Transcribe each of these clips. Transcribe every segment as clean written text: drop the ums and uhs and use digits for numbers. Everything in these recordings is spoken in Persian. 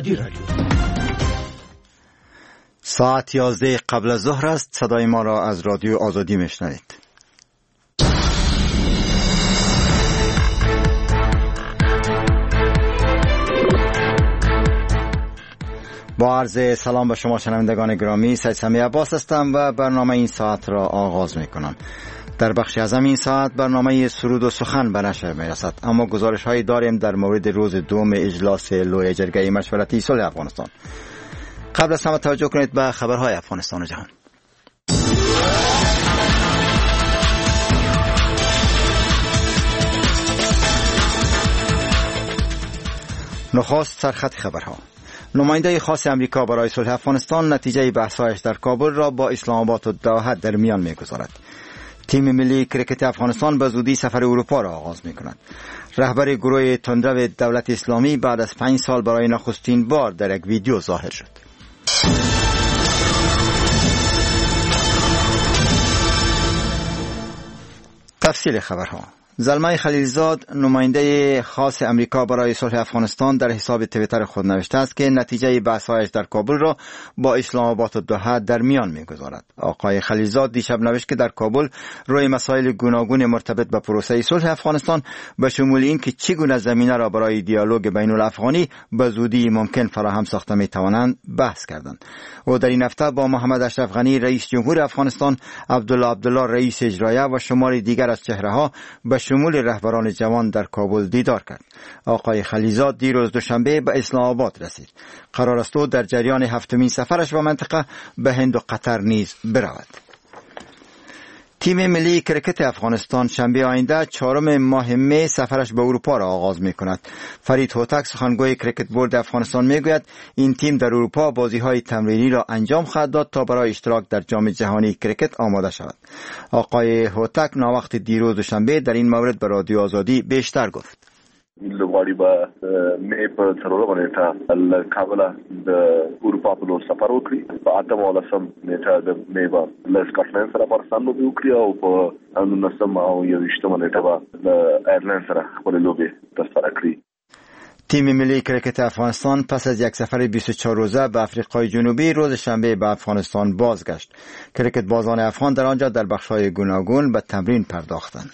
آزادی رادیو. ساعت 11 قبل از ظهر است. صدای ما را از رادیو آزادی میشنوید. با عرض سلام به شما شنوندگان گرامی، سید سمیع عباس هستم و برنامه این ساعت را آغاز میکنم. در بخش از این ساعت برنامه سرود و سخن به نشر میرسد، اما گزارش هایی داریم در مورد روز دوم اجلاس لوی جرگه مشورتی صلح افغانستان. قبل از همه توجه کنید به خبرهای افغانستان و جهان. نخست سرخط خبرها. نماینده خاص امریکا برای صلح افغانستان نتیجه بحث‌هایش در کابل را با اسلام آباد و دوحه در میان می‌گذارد. تیم ملی کرکت افغانستان به زودی سفر اروپا را آغاز می‌کند. رهبر گروه تندرو دولت اسلامی بعد از 5 سال برای نخستین بار در یک ویدیو ظاهر شد. تفصیل خبرها. زلمه خلیلزاد نماینده خاص امریکا برای صلح افغانستان در حساب توییتر خود نوشته است که نتیجه بحث‌هایش در کابل را با اسلام آباد و دوحه در میان می‌گذارد. آقای خلیلزاد دیشب نوشت که در کابل روی مسائل گوناگون مرتبط به پروسه صلح افغانستان به شمول این که چگونه زمینه را برای دیالوگ بین الافغانی به زودی ممکن فراهم ساخته می‌توانند بحث کردند. او در این هفته با محمد اشرف غنی رئیس جمهور افغانستان، عبدالله رئیس اجرایه و شماری دیگر از چهره‌ها به شمول رهبران جوان در کابل دیدار کرد. آقای خلیلزاد دیروز دوشنبه به اسلام آباد رسید. قرار است او در جریان 7مین سفرش به منطقه به هند و قطر نیز برود. تیم ملی کرکت افغانستان شنبه آینده 4 ماه می سفرش به اروپا را آغاز می کند. فرید هوتک سخنگوی کرکت بورد افغانستان می گوید این تیم در اروپا بازی های تمرینی را انجام خواهد داد تا برای اشتراک در جام جهانی کرکت آماده شود. آقای هوتک ناوخت دیروز دوشنبه در این مورد به رادیو آزادی بیشتر گفت. لوبغاړي به مې په 4 نیټه له کابل د اروپا په لور سفر وکړي. په 8 نیټه د مې به له سکاټلند سره پاکستان لوبي وکړي او په 19 او 21 نیټه به د ایرلند سره خپل لوبي ترسره کړي. تیم ملی کرکت افغانستان پس از یک سفر 24 روزه به آفریقای جنوبی روز شنبه به افغانستان بازگشت. کرکت بازان افغان در آنجا در بخش‌های گوناگون به تمرین پرداختند.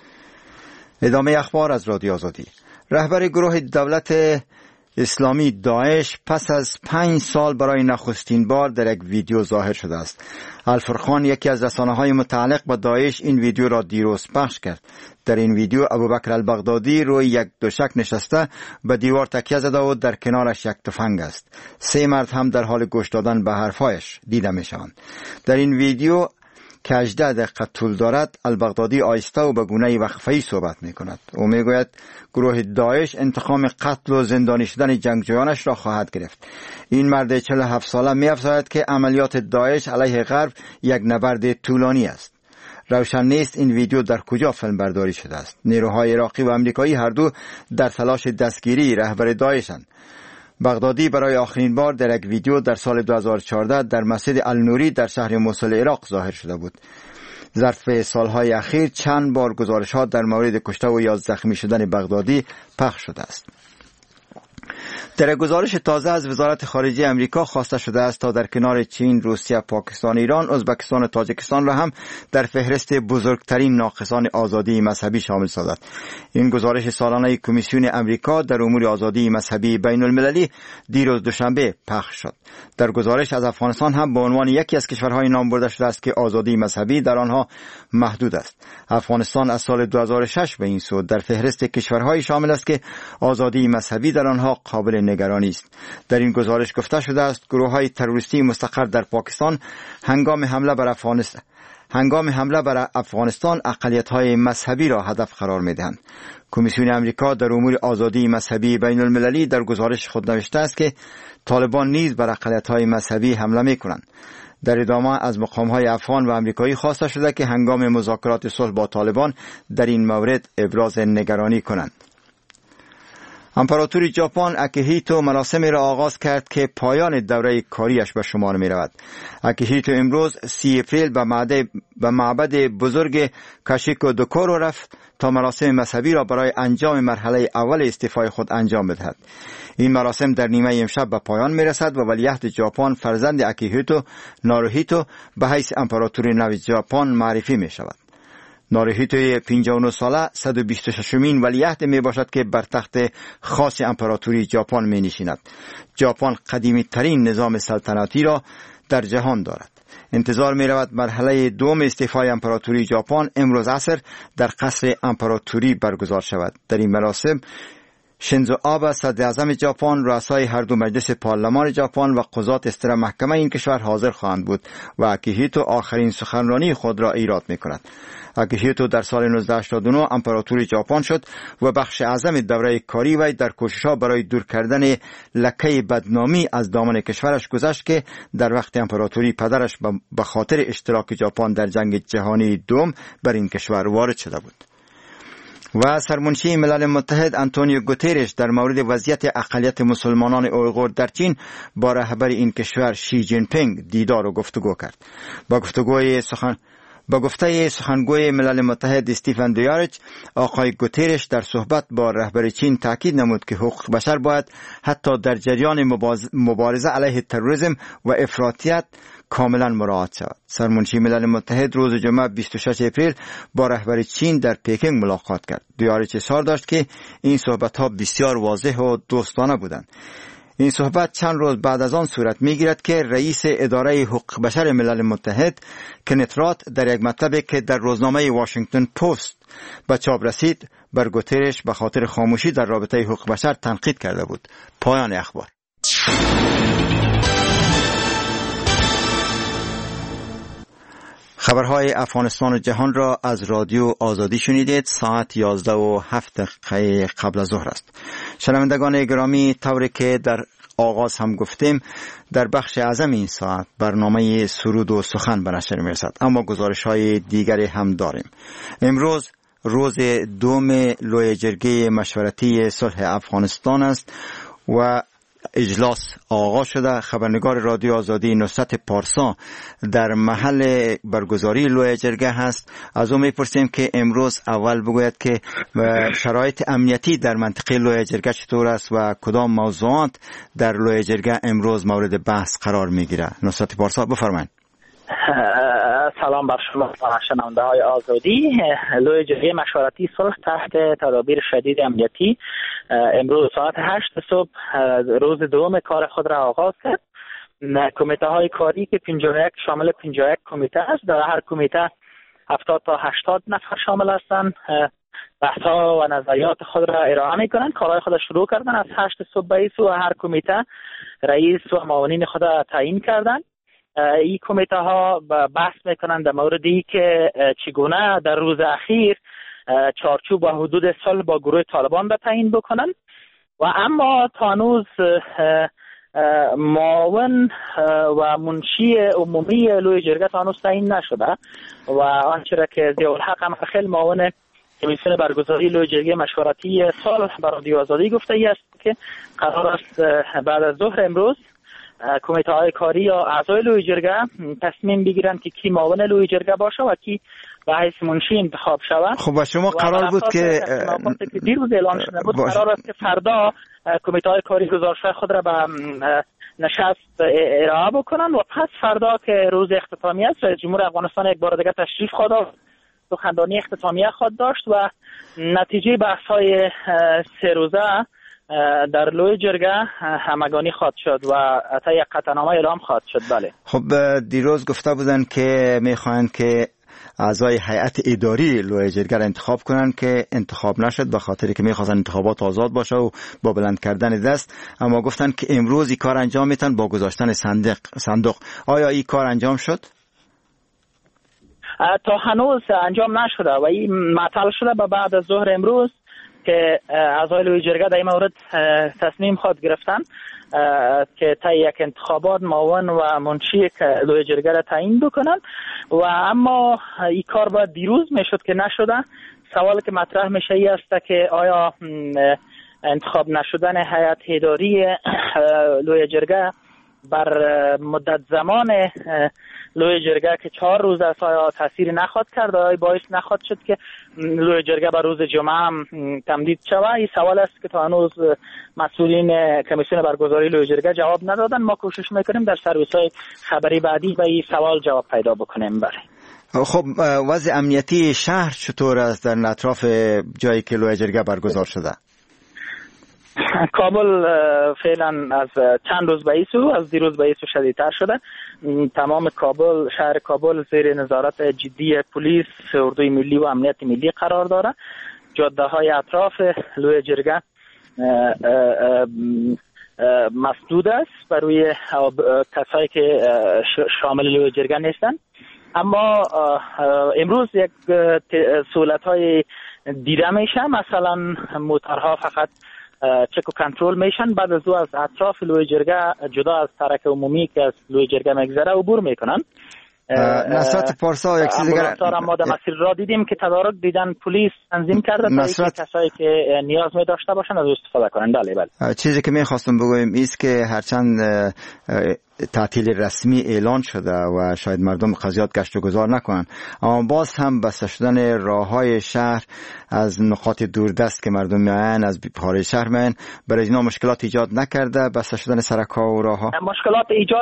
ادامه اخبار از رادیو آزادی. رهبر گروه دولت اسلامی داعش پس از 5 سال برای نخستین بار در یک ویدیو ظاهر شده است. الفرقان یکی از رسانه‌های متعلق به داعش این ویدیو را دیروز پخش کرد. در این ویدیو ابوبکر البغدادی روی یک دوشک نشسته به دیوار تکیه زده و در کنارش یک تفنگ است. 3 مرد هم در حال گوش دادن به حرفایش دیده می‌شوند. در این ویدیو که 18 دقیقه طول دارد البغدادی آهسته و به گونه وقفه‌ای صحبت می‌کند. او می‌گوید گروه داعش انتقام قتل و زندانی شدن جنگجویانش را خواهد گرفت. این مرد 47 ساله می‌افزاید که عملیات داعش علیه غرب یک نبرد طولانی است. روشن نیست این ویدیو در کجا فیلم برداری شده است. نیروهای عراقی و آمریکایی هر دو در تلاش دستگیری رهبر داعشند. بغدادی برای آخرین بار در یک ویدیو در سال 2014 در مسجد النوری در شهر موصل عراق ظاهر شده بود. ظرف سالهای اخیر چند بار گزارش‌ها در مورد کشته و یا زخمی شدن بغدادی پخش شده است. در گزارش تازه از وزارت خارجه امریکا خواسته شده است تا در کنار چین، روسیه، پاکستان، ایران، ازبکستان و تاجیکستان را هم در فهرست بزرگترین ناقصان آزادی مذهبی شامل سازد. این گزارش سالانه کمیسیون امریکا در امور آزادی مذهبی بین المللی دیروز دوشنبه پخش شد. در گزارش از افغانستان هم به عنوان یکی از کشورهای نام برده شده است که آزادی مذهبی در آنها محدود است. افغانستان از سال 2006 به این سو در فهرست کشورهای شامل است که آزادی مذهبی در آنها قابل نگرانی است. در این گزارش گفته شده است گروه‌های تروریستی مستقر در پاکستان هنگام حمله بر افغانستان اقلیت‌های مذهبی را هدف قرار می‌دهند. کمیسیون امریکا در امور آزادی مذهبی بین المللی در گزارش خود نوشته است که طالبان نیز بر اقلیت‌های مذهبی حمله می‌کنند. در ادامه از مقام‌های افغان و آمریکایی خواسته شده که هنگام مذاکرات صلح با طالبان در این مورد ابراز نگرانی کنند. امپراتور ژاپن اکیهیتو مراسمی را آغاز کرد که پایان دوره کاریش به شمار می رود. اکیهیتو امروز 30 اپریل به معبد بزرگ کاشیکو دوکورو رفت تا مراسم مذهبی را برای انجام مرحله اول استعفای خود انجام بدهد. این مراسم در نیمه امشب به پایان می رسد و ولیعهد ژاپن فرزند اکیهیتو ناروهیتو به حیث امپراتور نو ژاپن معرفی می شود. ناروهیتو 59 ساله 126مین ولیعهد می باشد که بر تخت خاص امپراتوری ژاپن می نشیند. ژاپن قدیمی ترین نظام سلطنتی را در جهان دارد. انتظار می رود مرحله دوم استعفای امپراتوری ژاپن امروز عصر در قصر امپراتوری برگزار شود. در این مراسم شینزو آبه صدر اعظم ژاپن، رؤسای هر دو مجلس پارلمان ژاپن و قضات اصدر محکمه این کشور حاضر خواهند بود و اکیهیتو آخرین سخنرانی خود را ایراد می کند. اکیهیتو در سال 1989 امپراتور ژاپن شد و بخش اعظم دوره کاری وی در کوشش‌ها برای دور کردن لکه بدنامی از دامن کشورش گذشت که در وقت امپراتوری پدرش به خاطر اشتراک ژاپن در جنگ جهانی دوم بر این کشور وارد شده بود. و سرمنشی ملل متحد آنتونیو گوترش در مورد وضعیت اقلیت مسلمانان اویغور در چین با رهبر این کشور شی جین پینگ دیدار و گفتگو کرد. با گفته سخنگوی ملل متحد استیفن دویاریچ، آقای گوترش در صحبت با رهبر چین تاکید نمود که حقوق بشر باید حتی در جریان مبارزه علیه تروریسم و افراطیت کاملا مراعات شود. سرمنشی ملل متحد روز جمعه 26 اپریل با رهبر چین در پکینگ ملاقات کرد. دویاریچ اظهار داشت که این صحبت‌ها بسیار واضح و دوستانه بودند. این صحبت چند روز بعد از آن صورت می‌گیرد که رئیس اداره حقوق بشر ملل متحد کنت رات در یک مطلبی که در روزنامه واشنگتن پست به چاپ رسید بر گوترش به خاطر خاموشی در رابطه حقوق بشر تنقید کرده بود. پایان اخبار. خبرهای افغانستان و جهان را از رادیو آزادی شنیدید. ساعت 11:07 قبل از ظهر است. شنوندگان گرامی، طوری که در آغاز هم گفتیم، در بخش اعظم این ساعت برنامه سرود و سخن به نشر میرسد، اما گزارش های دیگری هم داریم. امروز روز دوم لوی جرگه مشورتی صلح افغانستان است و اجلاس آغاز شده. خبرنگار رادیو آزادی نصرت پارسا در محل برگزاری لوی جرگه هست. از او میپرسیم که امروز اول بگوید که شرایط امنیتی در منطقه لوی جرگه چطور است و کدام موضوعات در لوی جرگه امروز مورد بحث قرار میگیره. نصرت پارسا بفرمایید. سلام بر شما شنونده های آزادی. لوی جرگه مشورتی صلح تحت تدابیر شدید امنیتی امروز ساعت 8 صبح روز دوم کار خود را آغاز کرد. کمیته های کاری که 51 شامل 51 کمیته است، در هر کمیته 70 تا 80 نفر شامل هستند. بحث ها و نظریات خود را ارائه میکنند. کارهای خود شروع کردن. از 8 صبح به و هر کمیته رئیس و معاونین خود را تعیین کردند. این کمیته ها بحث میکنند در موردی که چگونه در روز اخیر چارچوب و حدود صلح با گروه طالبان را تعیین بکنند و اما تا هنوز معاون و منشی عمومی لوی جرگه تا هنوز تعیین نشده و آنچه را که ضیاءالحق هم خیلی معاون کمیسیون برگزاری لوی جرگه مشورتی صلح بر رادیو آزادی گفته است که قرار است بعد از ظهر امروز کمیته های کاری یا اعضای لوی جرگه تصمیم بگیرند که کی معاون لوی جرگه باشه و کی به حیث منشی انتخاب شود. خب و شما قرار بود که دیروز اعلان شده بود قرار است که فردا کمیته های کاری گزارش خود را به نشست ارائه بکنند و پس فردا که روز اختتامیه است رئیس جمهور افغانستان یک بار دیگه تشریف خواهد سخنرانی اختتامیه خواهد داشت و نتیجه بحث های 3 روزه در لوی جرگه همگانی خواهد شد و تا یک قطعنامه اعلام خواهد شد. بله. خب دیروز گفته بودن که میخواهند که اعضای هیئت اداری لوی جرگه را انتخاب کنند که انتخاب نشد به خاطر که میخواستن انتخابات آزاد باشه و با بلند کردن دست، اما گفتن که امروز این کار انجام میتن با گذاشتن صندوق. آیا این کار انجام شد؟ تا هنوز انجام نشده و این معطل شده به بعد از ظهر امروز که اعضای لوی جرگه در این مورد تصمیم خود گرفتن که تا یک انتخابات معاون و منشی لوی جرگه را تعیین بکنن و اما این کار باید دیروز میشد که نشده. سوالی که مطرح میشه ای است که آیا انتخاب نشدن هیئت اداری لوی جرگه بر مدت زمان لوی جرگه که 4 روز است آیا تاثیر نخواهد کرد، آیا باعث نخواهد شد که لوی جرگه بر روز جمعه هم تمدید شود؟ این سوال است که تا هنوز مسئولین کمیسیون برگزاری لوی جرگه جواب ندادن. ما کوشش میکنیم در سرویس‌های خبری بعدی به این سوال جواب پیدا بکنیم. بله. خب وضع امنیتی شهر چطور است در اطراف جایی که لوی جرگه برگزار شده؟ کابل فعلا از چند روز به این سو، از دیروز به این سو شدیدتر شده. تمام کابل، شهر کابل زیر نظارت جدی پلیس، اردوی ملی و امنیت ملی قرار داره. جاده های اطراف لوی جرگه مسدود است برای کسایی که شامل لوی جرگه نیستن. اما امروز یک سهولت های دیده میشه، مثلا موترها فقط چک و کنترل میشن، بعد از او از اطراف لوی جرگه جدا از سرک عمومی که از لوی جرگه میگذره عبور میکنن. نصرت پارسا یک چیز دیگر ما در مسیر را دیدیم که تدارک دیدن پلیس تنظیم کرده تا کسایی که نیاز می داشته باشن از استفاده کنن. بله. چیزی که میخواستم بگویم ایست که هرچند تعطیل رسمی اعلان شده و شاید مردم قضیات گشت و گذار نکنن، اما باز هم بسته شدن راههای شهر از نقاط دوردست که مردم میان از خارج شهر میان برای اینا مشکلات ایجاد نکرده؟ بسته شدن سرک‌ها و راهها مشکلات ایجاد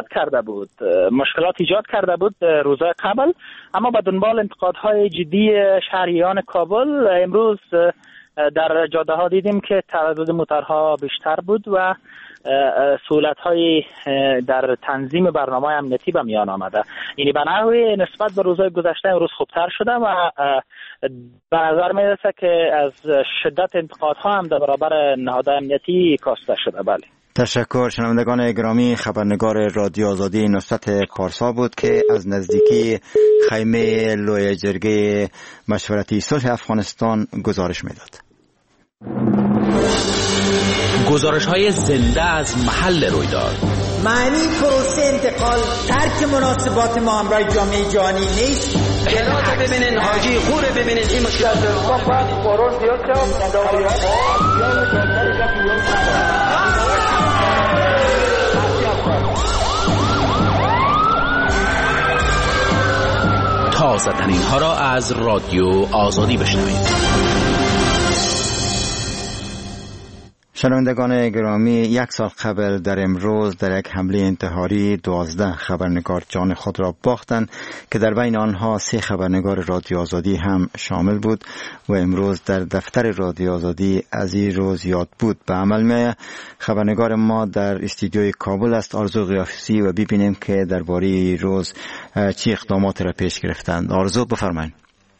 کرده بود روزهای قبل، اما با دنبال انتقادهای جدی شهریان کابل امروز در جاده ها دیدیم که تعداد موترها بیشتر بود و سهولت‌های در تنظیم برنامه امنیتی به میان آمده. یعنی به نحوی نسبت به روزهای گذشته امروز خوبتر شده و به نظر میرسه که از شدت انتقادها هم در برابر نهادهای امنیتی کاسته شده. بله. تشکر. شنوندگان گرامی، خبرنگار رادیو آزادی نصرت پارسا بود که از نزدیکی خیمه لوی جرگه مشورتی صلح افغانستان گزارش میداد. گزارش‌های زنده از محل رویداد. معنی پروسه انتقال ترک مناسبات ما همراه جامعه جهانی نیست. جنات ببینین، حاجی خوره ببینین، این مشکل تازه ترین ها را از رادیو آزادی بشنوید. شنوندگان گرامی، 1 سال قبل در امروز در یک حمله انتحاری 12 خبرنگار جان خود را باختند که در بین آنها 3 خبرنگار رادیو آزادی هم شامل بود و امروز در دفتر رادیو آزادی از این روز یاد بود به عمل می. خبرنگار ما در استودیوی کابل است، آرزو قیافی، و ببینیم که درباره روز چه اقدامات را پیش گرفتند. آرزو بفرمایید.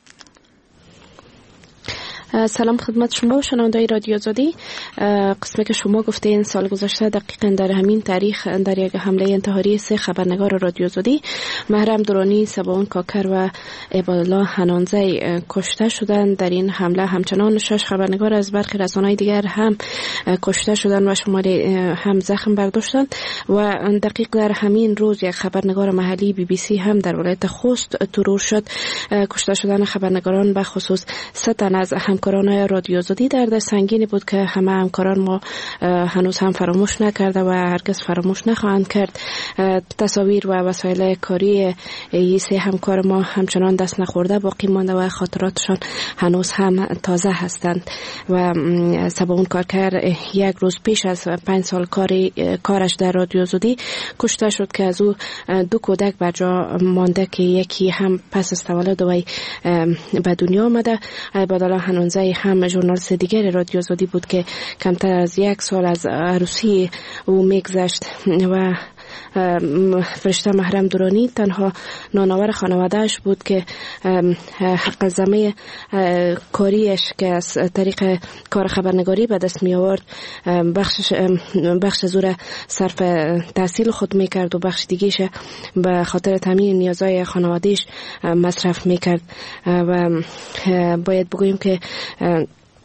سلام خدمت شما و شنوندگان رادیو آزادی. قسمی که شما گفتین سال گذشته دقیقاً در همین تاریخ در یک حمله انتحاری 3 خبرنگار رادیو آزادی محرم درانی، سباون کاکر و عبادالله حنانزی کشته شدند. در این حمله همچنان 6 خبرنگار از برخی رسانه‌های دیگر هم کشته شدند و شماری هم زخم برداشتند و دقیق در همین روز یک خبرنگار محلی BBC هم در ولایت خوست ترور شد. کشته شدن خبرنگاران به خصوص 3 تن از همکاران رادیو آزادی در سنگینی بود که همه همکاران ما هنوز هم فراموش نکرده و هرگز فراموش نخواهند کرد. تصاویر و وسایل کاری این 3 همکار ما همچنان دست نخورده باقی مانده و خاطراتشان هنوز هم تازه هستند. و سباون کاکر 1 روز پیش از 5 سال کارش در رادیو آزادی کشته شد که از او 2 کودک بر جا مانده که یکی هم پس از تولد وی به دنیا آمده. عبادالله حنانزی هم ژورنالیست دیگر رادیو آزادی بود که کمتر از 1 سال از عروسی او میگذشت و فرشته محرم درانی تنها نانآور خانوادهش بود که حق زمه کاریش که از طریق کار خبرنگاری به دست می آورد بخش زور صرف تحصیل خود می کرد و بخش دیگهش به خاطر تامین نیازهای خانوادهش مصرف می کرد. و باید بگوییم که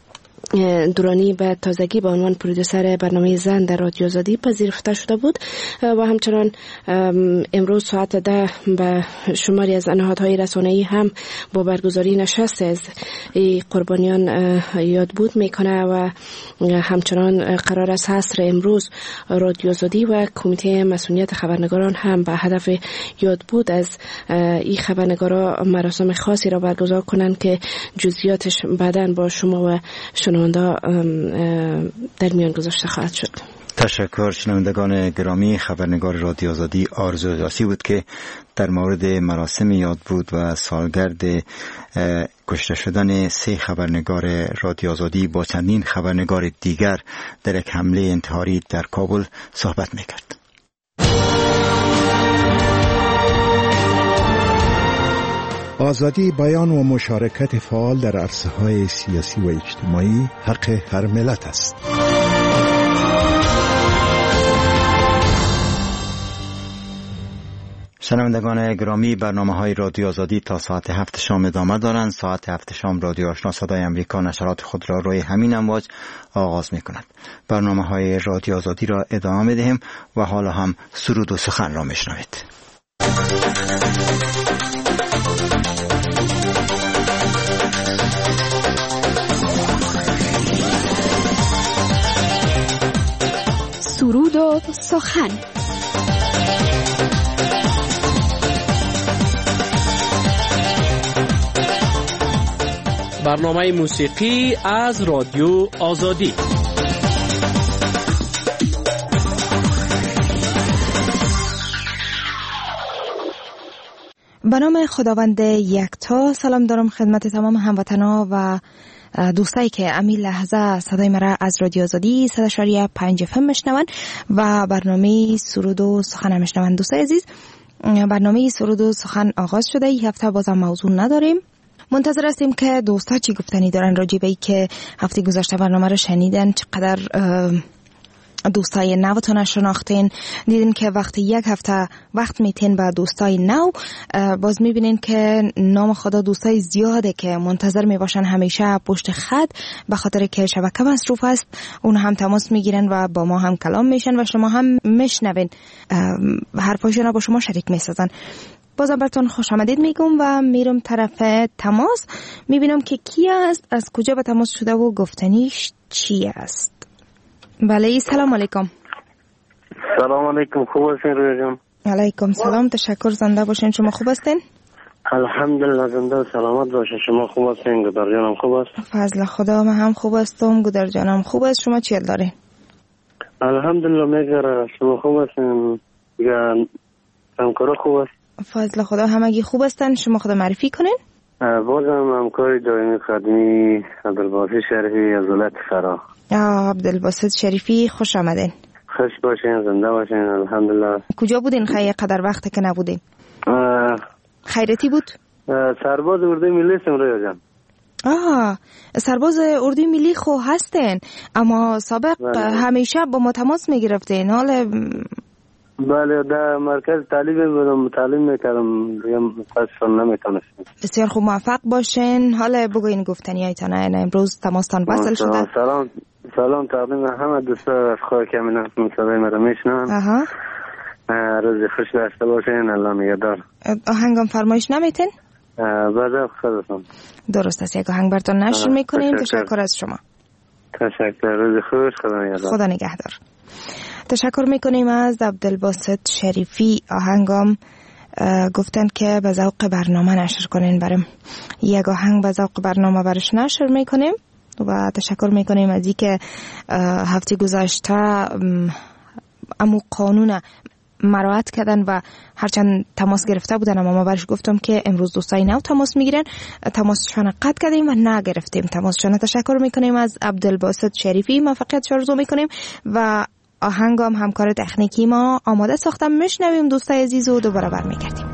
درانی به تازگی به عنوان پرودوسر برنامه زن در رادیو آزادی پذیرفته شده بود و همچنان امروز ساعت 10 به شماری از نهادهای رسانه‌ای هم با برگزاری نشست از قربانیان یاد بود میکنه و همچنان قرار است عصر امروز رادیو آزادی و کمیته مسئولیت خبرنگاران هم به هدف یاد بود از این خبرنگارا مراسم خاصی را برگزار کنند که جزئیاتش بعداً با شما و شنونده در میان گذاشته خواهد شد. تشکر. شنوندگان گرامی، خبرنگار رادیو آزادی آرزو الیاسی بود که در مورد مراسم یاد بود و سالگرد کشته شدن 3 خبرنگار رادیو آزادی با چندین خبرنگار دیگر در یک حمله انتحاری در کابل صحبت میکرد. آزادی بیان و مشارکت فعال در عرصه‌های سیاسی و اجتماعی حق هر ملت است. شنوندگان گرامی، برنامه‌های رادیو آزادی تا ساعت 7 شام ادامه دارند. ساعت 7 شام رادیو آشنا صدای امریکا نشرات خود را روی همین امواج آغاز می‌کند. برنامه‌های رادیو آزادی را ادامه می‌دهیم و حالا هم سرود و سخن را می‌شنوید. سرود و سخن. برنامه موسیقی از رادیو آزادی. به نام خداوند یکتا. سلام دارم خدمت تمام هموطنان و دوستایی که امی لحظه صدای مرا از رادیو آزادی 100.5 FM میشنون و برنامه سرود و سخن میشنون. دوستای عزیز، برنامه سرود و سخن آغاز شده. این هفته بازم موضوع نداریم. منتظر هستیم که دوستا چی گفتنی دارن راجع به این که هفته گذشته برنامه رو شنیدن، چقدر دوستای نوتون شناختین، دیدین که وقتی یک هفته وقت میتین با دوستای نو، باز میبینین که نام خدا دوستای زیاده که منتظر میباشن همیشه پشت خط، به خاطر که شبکه مصروف است. اون هم تماس میگیرن و با ما هم کلام میشن و شما هم میشنوین، حرفاشون با شما شریک میسازن. بازم براتون خوش آمدید میگم و میرم طرف تماس، میبینم که کی است، از کجا به تماس شده و گفتنیش چی است. بله، سلام علیکم. سلام علیکم، خوب هستین رویا جان؟ علیکم سلام، تشکر، زنده باشین. شما خوب هستین؟ الحمدلله زنده و سلامت باشه. شما خوب هستین؟ گدر جانم خوب است؟ فضل خدا، من هم خوب هستم، گدر جانم خوب است. شما چی دارین؟ الحمدلله میگره. شما خوب هستین؟ دیگه همکارا خوب است؟ فضل خدا، همگی خوب هستن. شما خدا معرفی کنین؟ بازم همکاری دائمی خدمی عبدالباسط شریفی از ولایت فرا. عبدالباسط شریفی، خوش آمدین. خوش باشین، زنده باشین. الحمدلله. کجا بودین خیلی قدر وقت که نبودین؟ خیرتی بود؟ سرباز اردوی ملی هستم رویا جان. سرباز اردوی ملی خو هستین، اما سابق همیشه با ما تماس میگرفتین. حالا بله، در مرکز تعلیم بودم، تعلیم میکردم، دیگه متاسفانه نمیتونستم. بسیار خوب، موفق باشین. حالا بگوین گفتنی هایتان. امروز تماستان وصل شده. سلام تقدیم همه دوستا از خواهی که من صدای مرا میشنن. روز خوش داشته باشین. الله نگهدار. آهنگم فرمایش نمیتین؟ بعد خودتون. درست است، یک آهنگ براتون نشر میکنیم. تشکر از شما. تشکر، روز خوش، خدا نگهدار. خدا نگهدار. تشکر میکنیم از عبدالباسط شریفی. آهنگم گفتن که به ذوق برنامه نشر کنین، بریم یک آهنگ به ذوق برنامه برش نشر میکنیم و تشکر میکنیم از این که هفته گذشته امو قانون مراعات کردن و هرچند تماس گرفته بودن، اما ما برش گفتم که امروز دوستای نو تماس میگیرن، تماسشان قطع کردیم و نگرفتیم تماسشان. تشکر میکنیم از عبدالباسط شریفی، موفقیت آرزو میکنیم و آهنگام همکار تکنیکی ما آماده ساختم. میشنویم دوستای عزیز و دوباره برمیگردیم.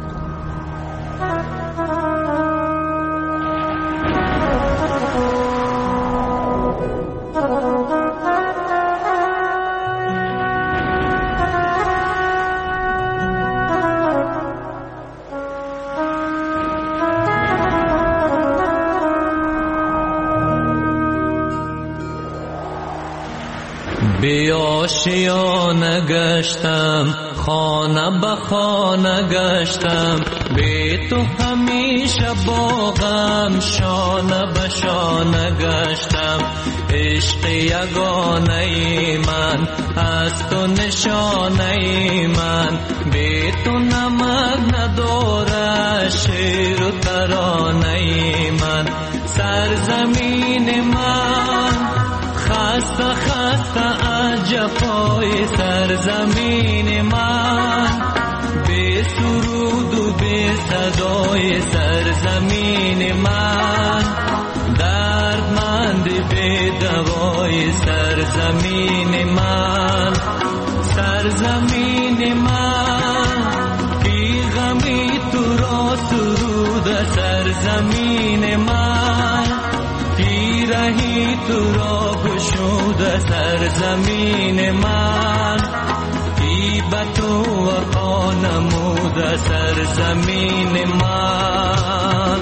به آشیانه گشتم، خانه به خانه گشتم، به تو همیشه با غم شانه به شانه گشتم. عشق یگانه من از تو نشانه من، به تو نمک نداره شعر و ترانه من. سرزمین من خسته خسته از جفای سرزمین من، به سرود و به صدای سرزمین من، دردمند به دوای سرزمین من. سرزمین من بی غمی تو را سرود سرزمین من، پیرهی تو را گشود سرزمین من، هیبت و وفا نمود سرزمین من.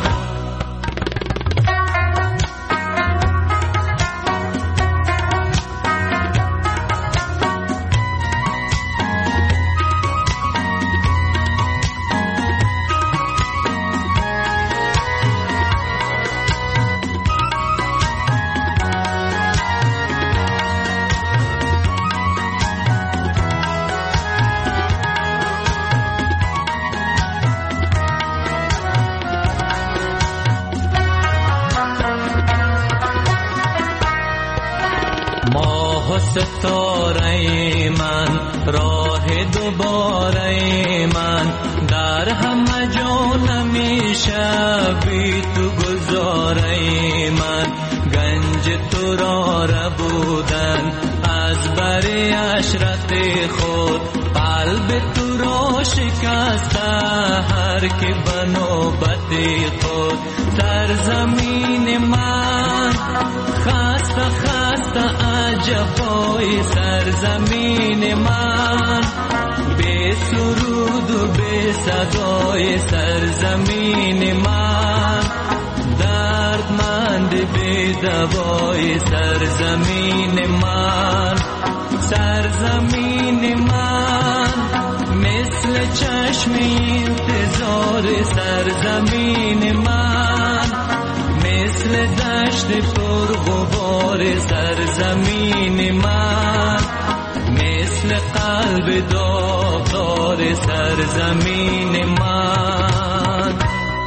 ستاره من راه دوباره من، در همه جا نمیشه بی تو گذاره من. گنج تو را ربودن از بر عشرت خود، قلب تو را شکسته هر که به نوبت خود. سرزمین من خسته خسته از جفای سرزمین من، به سرود و به صدای سرزمین من، دردمند به دوای سرزمین من. سرزمین من مثل چشم انتظار سرزمین من، مثل دشت پرغبار سرزمین من، مثل قلب داغدار سرزمین من.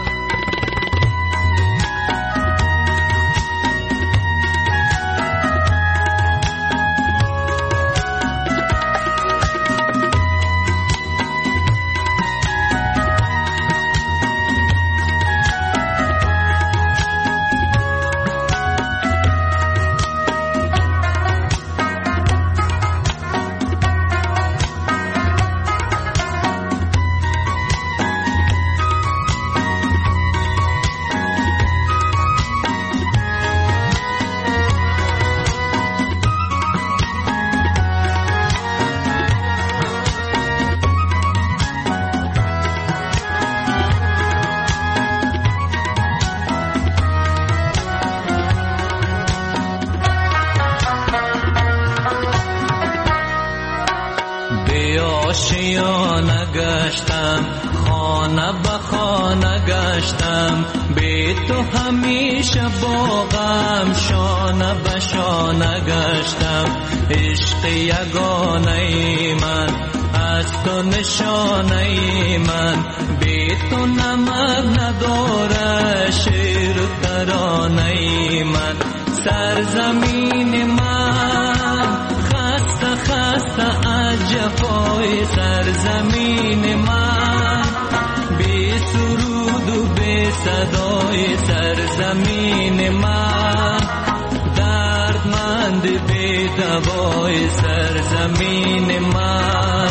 آشیانه گشتم، خانه به خانه گشتم، به تو همیشه با غم شانه به شانه گشتم. عشق یگانه من از تو نشانه من، به تو نمک نداره شعر و ترانه من. سرزمین من خسته خسته از جفای سرزمین من، به سرود و به صدای سرزمین من، دردمند به دوای سرزمین من.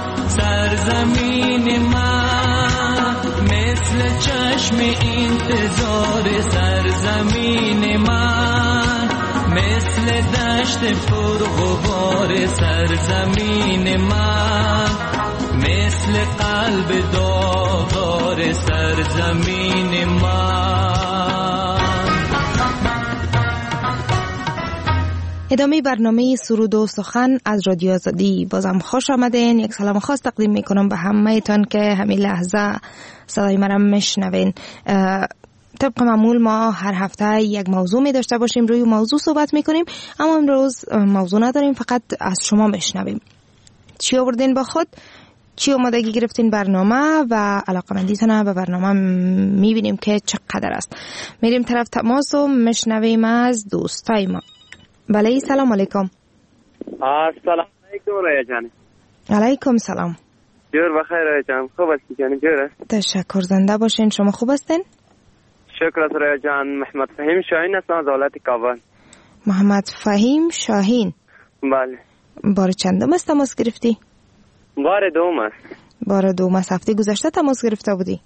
سرزمین من مثل چشم انتظار سرزمین من، مثل دشت پرغبار سرزمین من، مثل قلب داغدار سرزمین من. ادامه برنامه سرود و سخن از رادیو آزادی. بازم خوش آمدین. یک سلام خاص تقدیم میکنم به همه تان که همین لحظه صدای مرا میشنوین. طبق معمول ما هر هفته یک موضوع می داشته باشیم، روی موضوع صحبت میکنیم، اما امروز موضوع نداریم، فقط از شما میشنویم. چی آوردین با خود؟ چی آمادگی گرفتین برنامه و علاقمندیتون به برنامه میبینیم که چقدر است. میریم طرف تماس و میشنویم از دوستای ما. بله، سلام علیکم. سلام علیکم ریا جان. علیکم سلام. جور بخیر ریا جان. خوب هستی جان؟ جور است. تشکر، زنده باشین. شما خوب هستین؟ شکر است ریا جان. محمد فهیم شاهین هستم از ولایت کابل. محمد فهیم شاهین. بله. بار چندم است تماس گرفتی؟ بار دوم است. بار دوم است. هفته گذشته تماس گرفته بودی؟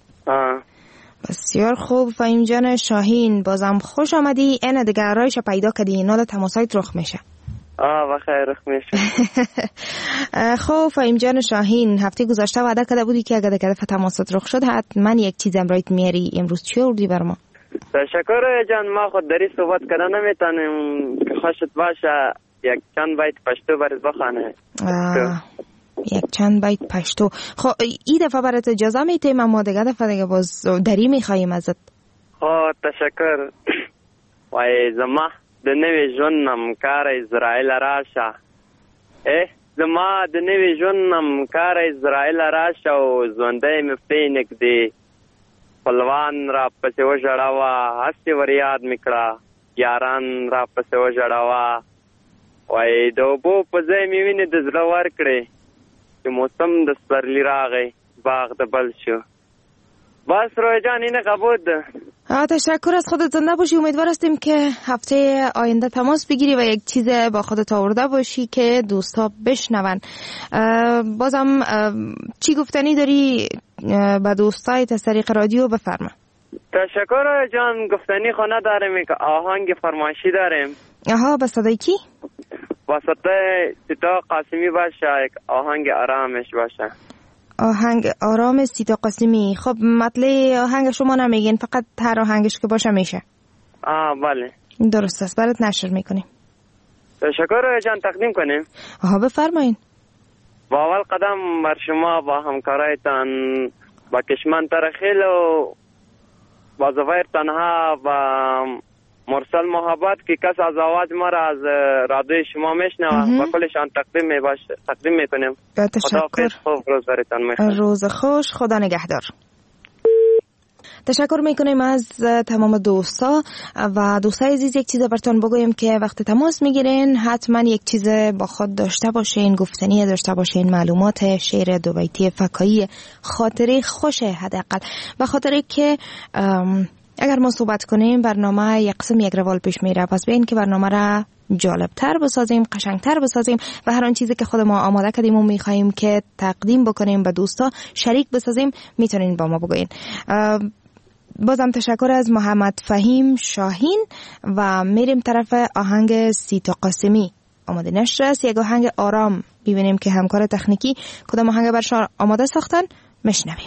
بسیار خوب فهیم جان شاهین، بازم خوش آمدی. این دیگه رایش پیدا کردی، اینا تماسایت رخ میشه. بخیر رخ میشه. خب فهیم جان شاهین، هفته گذشته وعده کرده بودی که اگر دفعه تماست رخ شد حتما یک چیز امرایت میاری. امروز چی آوردی بر ما؟ تشکر جان. ما خود داری صحبت کردن نمیتونیم که خوشت باشه یک چند بیت پشتو برات بخوانه. یک چند بیت پشتو. خب این دفعه برات اجازه میتیم، اما دیگه باز دری میخواییم ازت. تشکر. وای زما د نوې ژوندم کار اسرائیل راشه. زما د نوې ژوندم کار اسرائیل راشه او ژوندی مې پرې نږدې خپلوان را پسې وژړوه، هسې ور یاد مې کړه یاران را پسې وژړوه. وای د اوبو په ځای مې وینې د زړه ورکړې چې موسم د سپرلي راغی باغ د بل شو. بس روی جان اینه قبول ده. تشکر از خودت، زنده باشی. امیدوار هستیم که هفته آینده تماس بگیری و یک چیز با خودت آورده باشی که دوستا بشنون. بازم چی گفتنی داری به دوستایت از طریق رادیو؟ بفرما. تشکر جان. گفتنی خانه داریم که آهنگ فرمایشی داریم. به صدای کی؟ با صدای سیتا قاسمی باشه، یک آهنگ آرامش باشه. آهنگ آرام سیتا قاسمی. خب مطلع آهنگ شما نمیگین، فقط هر آهنگش که باشه میشه؟ بله درست است، برات نشر میکنیم. تشکر جان. تقدیم کنیم. بفرمایین. با اول قدم بر شما با همکارایتان با کشمن ترخیل و با زفیر تنها و مرسل محبت که کس از آواز ما را از رادیوی شما میشنوه با کلشان تقدیم میکنیم. تشکر. خوب روز براتون میخوام. روز خوش. خدا نگهدار. تشکر میکنیم از تمام دوستا و دوستای عزیز. یک چیز براتون بگویم که وقتی تماس میگیرین حتما یک چیز با خود داشته باشین، گفتنی داشته باشین، معلومات، شعر دو بیتی فکاهی، خاطره خوشه حداقل، به خاطر که اگر ما صحبت کنیم برنامه یک قسم یک روال پیش میره. پس ببین که برنامه را جالبتر بسازیم، قشنگتر بسازیم و هر آن چیزی که خود ما آماده کردیم و میخواییم که تقدیم بکنیم به دوستا، شریک بسازیم، میتونین با ما بگوین. بازم تشکر از محمد فهیم شاهین و میریم طرف آهنگ سیتا قاسمی. آماده نشده است یک آهنگ آرام. ببینیم که همکار تکنیکی کدام آهنگ برشان آماده ساختن. میشنویم.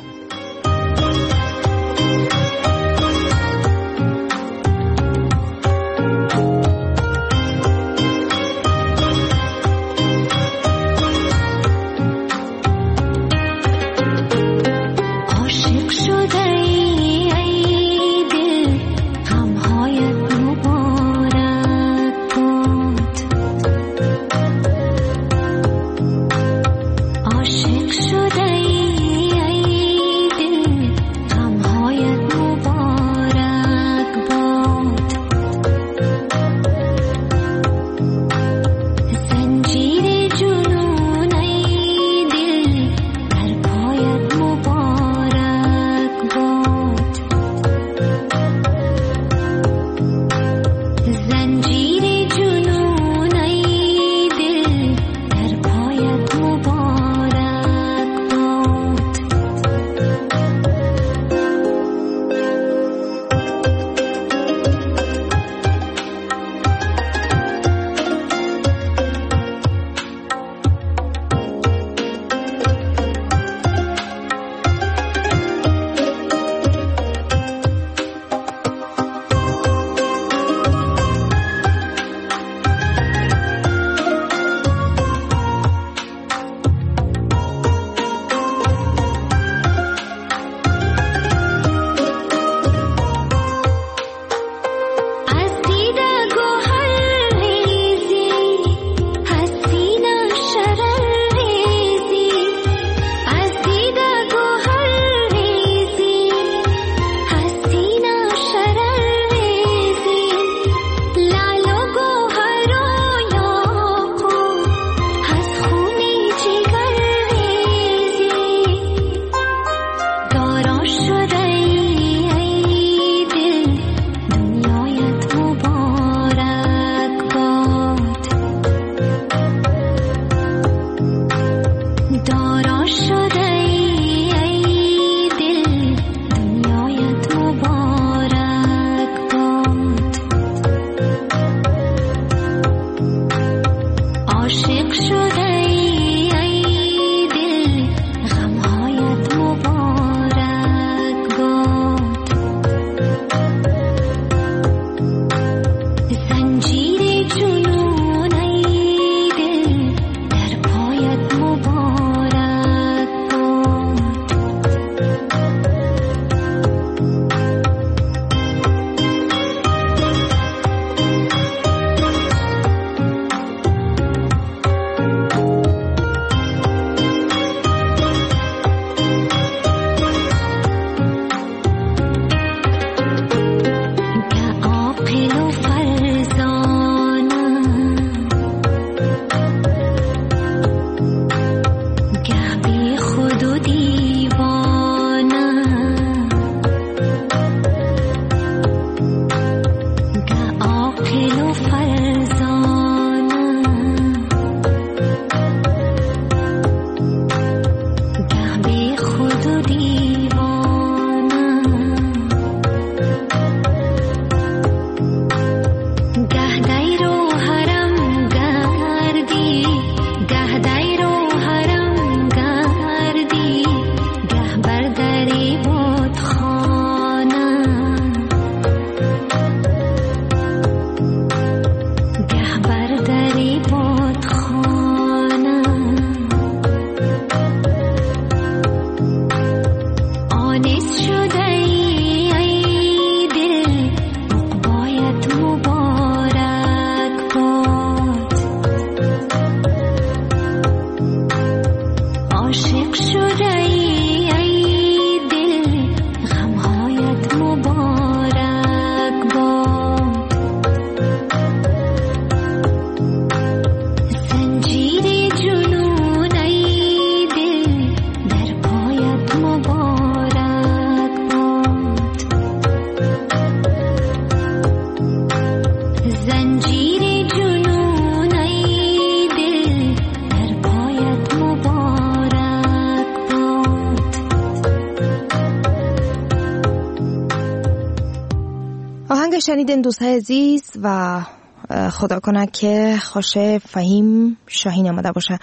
شنیدین دوستای عزیز و خدا کنه که خوش فهیم شاهین آمده باشه.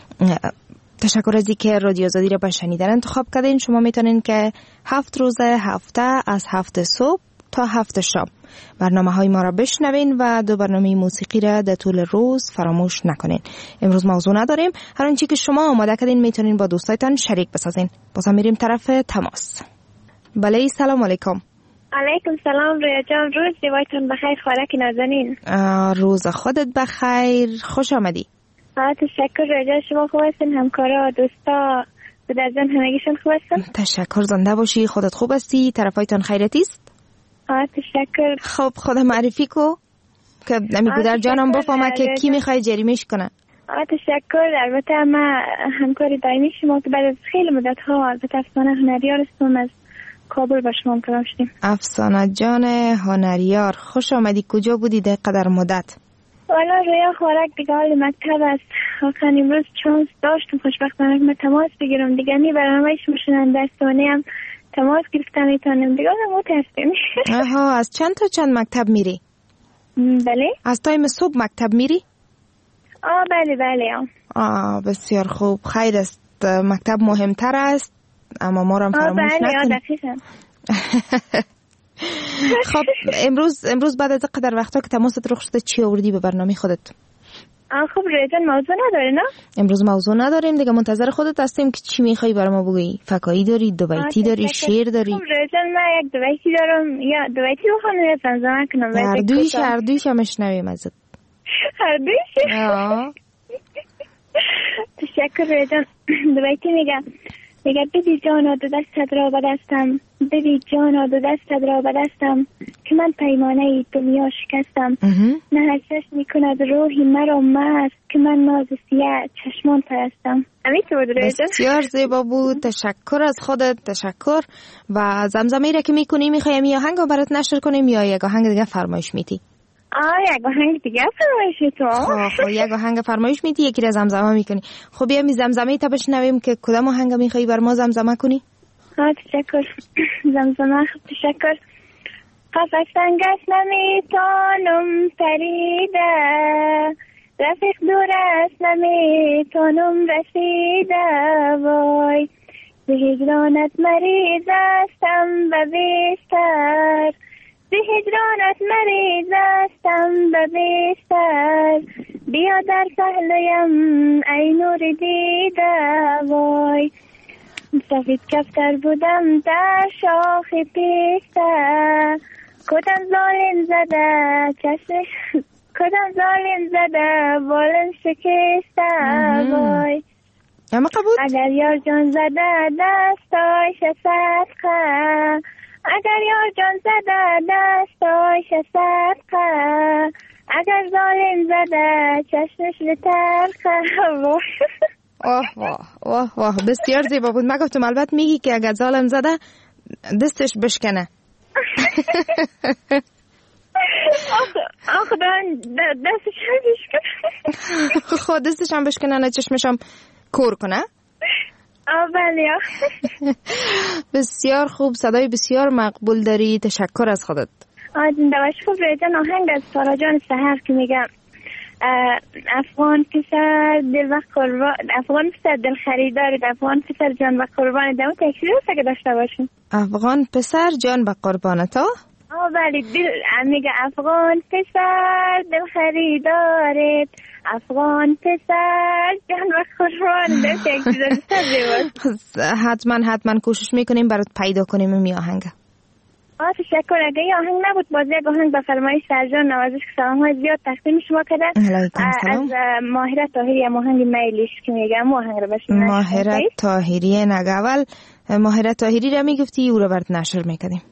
تشکر از اینکه رادیو آزادی را به شنیدن انتخاب کردین. شما میتونین که 7 روز هفته از 7 صبح تا 7 شب برنامه های ما را بشنوین و 2 برنامه موسیقی را در طول روز فراموش نکنین. امروز موضوع نداریم، هر آنچه که شما آماده کردین میتونین با دوستایتان شریک بسازین. بازم میریم طرف تماس. بله سلام علیکم. علیکم سلام رویا جان، روز دیوایتون بخیر، خوراکی نازنین. روز خودت بخیر، خوش آمدی. تشکر رویا جان، شما خوب هستین؟ همکارا دوستا پدرجان همگیشون خوب هستن؟ تشکر، زنده باشی. خودت خوب هستی؟ طرفایتان خیرتی است؟ تشکر. خب خود معرفی کو که نمی پدرجانم بفهمه که کی میخوای جریمهش کنه. تشکر. البته ما همکاری دائمی شما که بعد از خیلی مدت ها البته افسانه هنریار هستم، از کابل با شما همکار شدیم. افسانه جان هنریار، خوش آمدی. کجا بودی در قدر مدت؟ والا رویا خوراک دیگه حال مکتب است. واقعا امروز چانس داشتم خوشبختانه که من تماس بگیرم دیگه. نی برنامه شما شنونده استونی هم تماس گرفتم میتونم دیگه متاسفم. آها، از چند تا چند مکتب میری؟ بله. از تایم صبح مکتب میری؟ بله. بسیار خوب، خیر است. مکتب مهمتر است اما ما رو هم فراموش نکنیم. خب امروز بعد از قدر وقتا که تماست رخ شده چی آوردی به برنامه خودت؟ خب ریجان موضوع نداره نه؟ امروز موضوع نداریم دیگه، منتظر خودت هستیم که چی میخوای برای ما بگویی. فکایی داری، دو بیتی داری، شعر داری؟ خب ریجان من یک دو بیتی دارم، یا دو بیتی بخونم یا زمزمه کنم. هر دویش هم اشنویم ازت. هر دویش؟ تشکر ریجان. دو بیتی میگه بدی جانا دو دستت را به دستم، بدی جانا دو دستت را به دستم، که من پیمانه دنیا شکستم. نه هرچش میکند روحی مرا مست، که من ناز سیاه چشمان پرستم. همین که بود ریجان. بسیار زیبا بود، تشکر از خودت. تشکر. و زمزمه را که میکنی میخوایم یا آهنگ برات نشر کنیم یا یک آهنگ دیگه فرمایش میدی؟ یک آهنگ دیگه فرمایش تو. خب یک آهنگ فرمایش میدی، یکی را زمزمه میکنی. خب بیا می زمزمه تا بشنویم که کدام آهنگ میخوای بر ما زمزمه کنی؟ تشکر. زمزمه خب تشکر. قفصنگش نمیتونم پریده، رفیق دور است نمیتونم رسیده، وای به هجرانت مریض استم به بیستر، به هجرانت مریض استم به بیستر، بیا در پهلویم ای نور دیده، وای سفید کفتر بودم در شاخ پیسته، کدام ظالم زده چشم، کدام ظالم زده بالم شکسته، وای اما قبول اگر یار جان زده دستایش صدقه، اگر یار جان زده دستایش صدقه، اگر ظالم زده چشمش بترخه. واه واه واه واه بسیار زیبا بود. من گفتم البته میگی که اگر ظالم زده دستش بشکنه. خدا دستش هم بشکنه. خود دستش هم بشکنه نه چشمش هم کور کنه. بله. بسیار خوب، صدای بسیار مقبول داری، تشکر از خودت. زنده باشی. خوب ریجان آهنگ از سارا جان سحر که میگم افغان پسر دل و قربان، افغان پسر دل خریدارید، افغان پسر جان و قربان دمو تکلیف هست که داشته باشیم. افغان پسر جان و قربان تو؟ بله میگه افغان پسر دل خریدارید، افغان پسر جان و قربان دمو تکلیف هست. حتما کوشش میکنیم برات پیدا کنیم این آهنگ. تشکر. اگه یه آهنگ نبود باز یک آهنگ به فرمایش سرجان نوازش که سلام‌های زیاد تقدیم شما کرده از ماهره طاهری، آهنگ میلیش که میگم آهنگ رو بشنویم. ماهره طاهری نگه اول ماهره طاهری رو میگفتی او رو برات نشر میکردیم.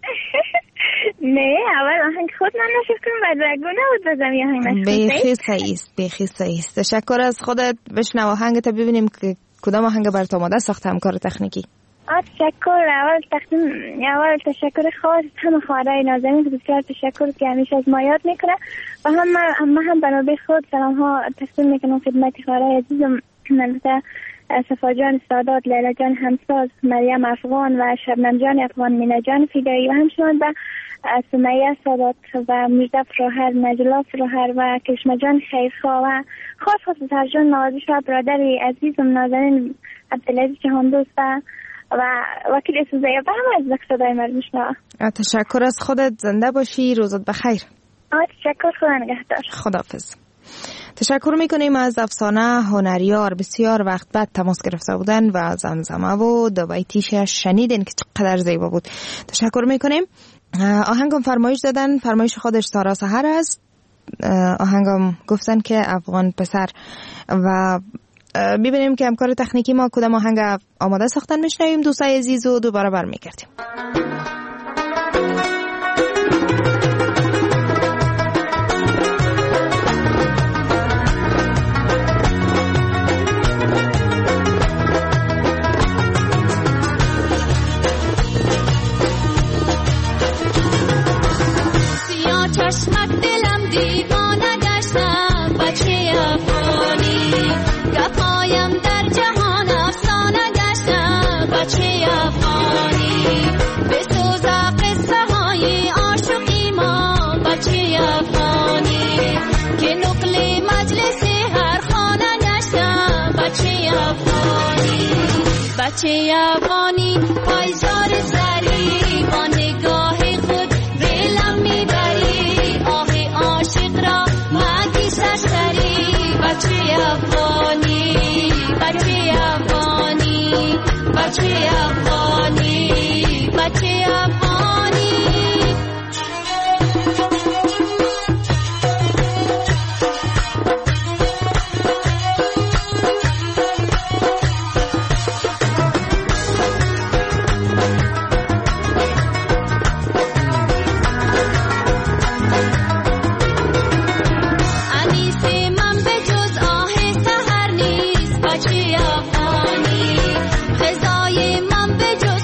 نه اول آهنگ خود من نشر کنم بعد رگو نبود بزم یه آهنگ نشر. بیخی سعیست. تشکر از خودت. بشنو آهنگ تا ببینیم که کدام آهنگ برات آماده ساخته همکار تکنیکی. تشکر. اول تشکر خاص همه خواهرای نازنین که بسیار تشکر که همیشه از ما یاد میکنه و هم بنابرای خود سلام ها تقدیم میکنم خدمت خواهرای عزیزم، البته صفا جان سادات، لیلا جان همساز، مریم افغان و شبنم جان افغان، مینا جان فیدایی و همچنان به سمیه سادات و مجده فراهر، نجلا فراهر و کشمه جان خیرخواه و خاص سرجان نوازش و برادر عزیزم نازنین عبدالعزیز جهان دوست و وکیل اسوزایی و همه از صدای مردم شما. تشکر از خودت. زنده باشی. روزت بخیر. تشکر. خدا نگهدار. خداحافظ. تشکر میکنیم از افسانه هنریار، بسیار وقت بعد تماس گرفته بودن و زمزمه و دو بیتیش شنیدین که چقدر زیبا بود. تشکر میکنیم. آهنگم فرمایش دادن، فرمایش خودش سارا سحر است. آهنگم گفتن که افغان پسر و ببینیم که همکار تکنیکی ما کدام آهنگ آماده ساختن میشنویم. دوستای عزیز و دوباره برمیگردیم. سیاه چشمت دلم دیوانه گشتم، بچه افغانی گپایم در جهان افسانه گشتم، بچه افغانی بسوز قصه های عاشقی ما، بچه افغانی که نقل مجلس هر خانه گشتم، بچه افغانی، بچه افغانی پایزار سری با نگاه خود دلم میبری، آه عاشق را مگی سرسری، بچه افغانی، بچه افغانی، بچه افغانی، بچه افغانی. خزای من به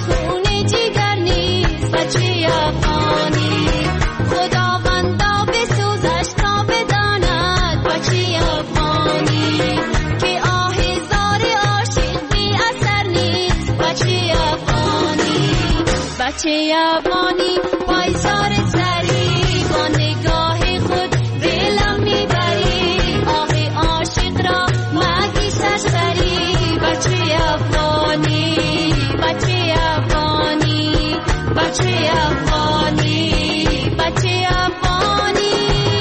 بچه افغانی پایزار سری با نگاه خود دلم میبری آه عاشق را مگی سرسری بچه افغانی بچه افغانی بچه افغانی بچه افغانی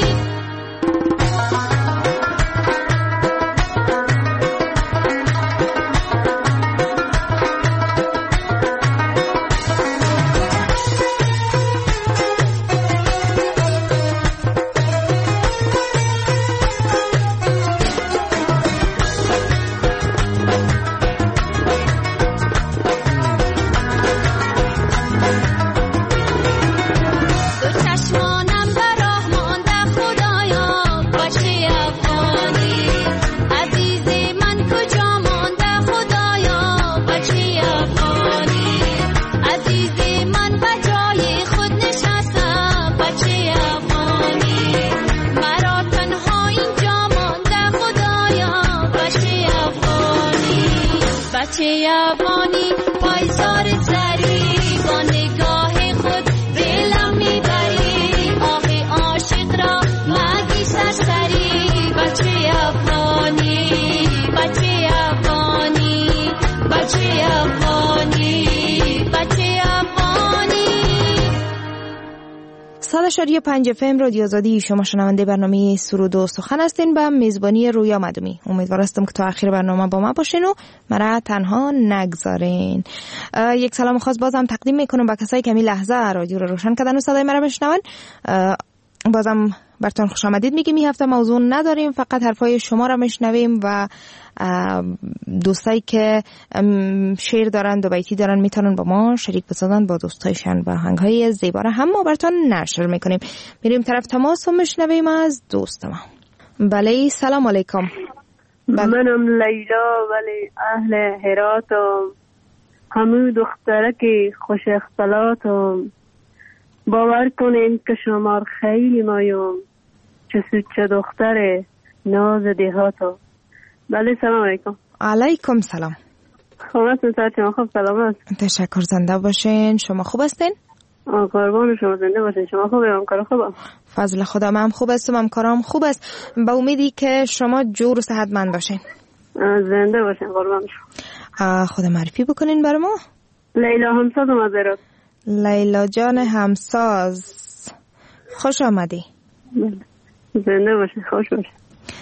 بچه افغانی پایزار سری با نگاه خود دلم میبری آه عاشق را مگی سرسری بچه افغانی بچه افغانی بچه افغانی بچه افغانی 100.5 FM رادیو آزادی. شما شنونده برنامه سرود و سخن هستین به میزبانی رویا مدومی. امیدوار هستم که تا آخر برنامه با ما باشین و مرا تنها نگذارین. یک سلام خاص بازم تقدیم میکنم به کسایی که می لحظه رادیو رو روشن کردن و صدای مرا بشنون. بازم براتون خوش آمدید میگیم. این هفته موضوع نداریم، فقط حرفای شما را میشنویم و دوستایی که شعر دارن، دو بیتی دارن، میتونن با ما شریک بسازن با دوستایشان و آهنگهای زیبا را هم ما براتون نشر میکنیم. میریم طرف تماس و میشنویم از دوست ما. بله سلام علیکم. منم لیلا ولی اهل هراتم، همو دختره که خوش اختلاطم. باور کنین که شمار خیلی مایم، چه سوچه دختر ناز دهاتم. بله سلام علیکم. علیکم سلام. خوب هستین؟ ساعت شما خوب سلامت؟ تشکر، زنده باشین. شما خوب هستین؟ قربان شما، زنده باشین. شما خوبه؟ همکارا خوبه؟ فضل خدا من خوب هستم، همکارام خوب است. با امیدی که شما جور و صحتمند باشین. زنده باشین قربان شما. خود معرفی بکنین برای ما. لیلا همساز مزارات. لیلا جان همساز، خوش آمدی. زنده باشین، خوش باشین.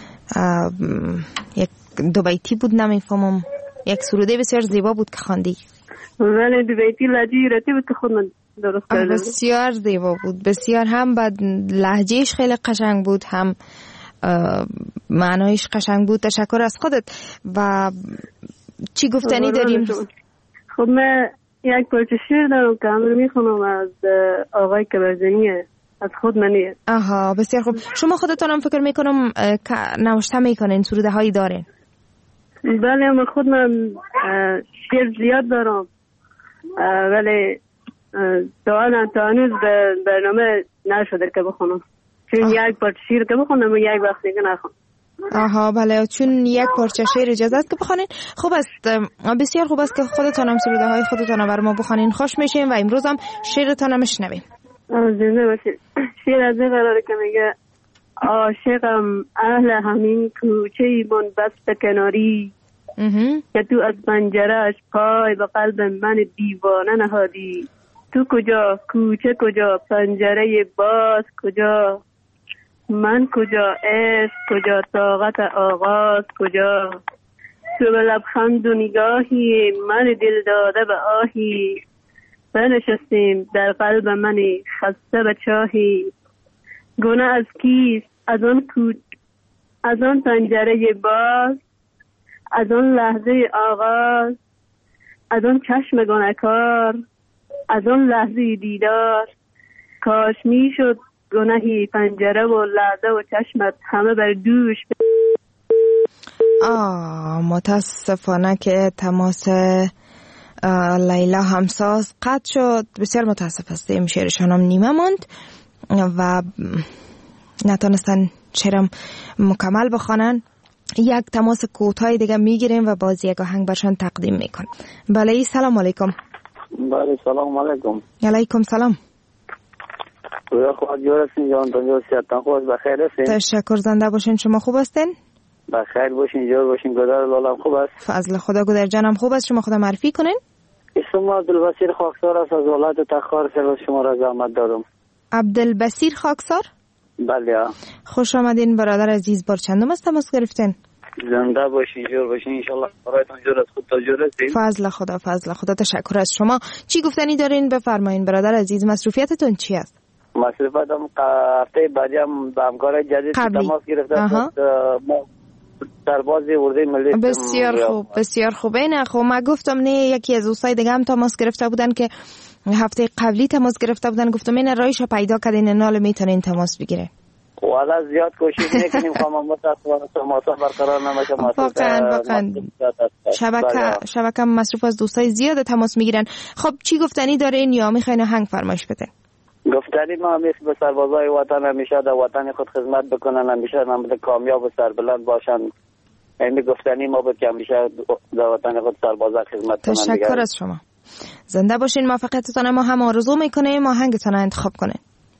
یک دو بیتی بود، نمیفهمم. یک سروده بسیار زیبا بود که خواندی. ولی دو بیتی لهجه‌ای بود که خود من درست کردم. بسیار زیبا بود، بسیار. هم بعد لهجهش خیلی قشنگ بود، هم معنایش قشنگ بود. تشکر از خودت. و چی گفتنی داریم؟ خب من یک پارچه شعر دارم که همه میخونم از آقای کبرزنیه، از خود منیه. آها بسیار خوب. شما خودتانم فکر میکنم که نوشته میکنین، سروده هایی دارین؟ بله من خود من شعر زیاد دارم، ولی تا هنوز به برنامه نشده که بخونم، چون یک پارچه شعر که بخونم و یک وقت دیگه نخونم. آها بله، چون یک پارچه شعر اجازه است که بخونین. خوب است، بسیار خوب است که خودتان هم سروده های خودتان بر ما بخونین. خوش میشیم و امروز هم شعرتان هم میشنویم. زنده باشید. شعر از این قراره که میگه عاشقم اهل همین کوچه من بست کناری، که تو از پنجره‌اش پای به قلب من دیوانه نهادی. تو کجا؟ کوچه کجا؟ پنجره باز کجا؟ من کجا؟ عشق کجا؟ طاقت آغاز کجا؟ تو به لبخند و نگاهی من دل داده به آهی، بنشستیم در قلب من خسته به چاهی. گناه از کیست؟ از آن پنجره باز، از آن لحظه آغاز، از آن چشم گناهکار، از آن لحظه دیدار. کاش می شد گناهی پنجره و لحظه و چشمت همه بر دوش. متاسفانه که تماس لیلا همساز قطع شد. بسیار متاسف هستیم. شعرشان هم نیمه ماند و نتونستن شعرم مکمل بخوانن. یک تماس کوتاه دیگه میگیریم و باز یک آهنگ برشان تقدیم میکنیم. بله سلام علیکم. بله سلام علیکم. علیکم سلام. رویا خواهد جور هستین جان تنجور سیادتان خوب بخیر هستین؟ تشکر زنده باشین. شما خوب هستین؟ بخیر باشین جور باشین. گدر لالم خوب است؟ فضل خدا. گدر جانم خوب است. شما خدا معرفی کنین؟ اسم عبدالبصیر خاکسار است از ولایت تخار. سرویس شما را زحمت دارم. عبدالبصیر خاکسار؟ بله. خوش آمدین برادر عزیز. بار چندم است تماس گرفتین؟ زنده باشین جور باشین. انشالله برایتون جور از خود تا جور هستین. فضل خدا. فضل خدا. تشکر از شما. چی گفتنی دارین بفرمایین برادر عزیز. مصروفیتتون چی است؟ مصروفیتم هفته بعدی هم با همکار جدید تماس گرفتم. سربازی ورده ملی. بسیار خوب. بسیار خوبه. نه خب ما گفتم نه یکی از دوستای دیگه هم تماس گرفته بودن که هفته قبلی تماس گرفته بودن. گفتم این رایش پیدا کردین نال میتونین تماس بگیره. والا زیاد کوشش میکنیم خواهم متاسفانه تماس برقرار نمیشه. واقعا شبکه مصروف از دوستای زیاد تماس میگیرن. خب چی گفتنی دارین یا میخواین آهنگ فرمایش بدین؟ گفتنی ما همیشه به سربازای وطن همیشه در وطن خود خدمت بکنن، همیشه نمود کامیاب و سربلند باشن. این گفتنی ما بود که همیشه در وطن خود سربازا خدمت کنن. تشکر از شما. زنده باشین. موفقیتتان ما هم آرزو میکنیم. آهنگتان انتخاب کنین.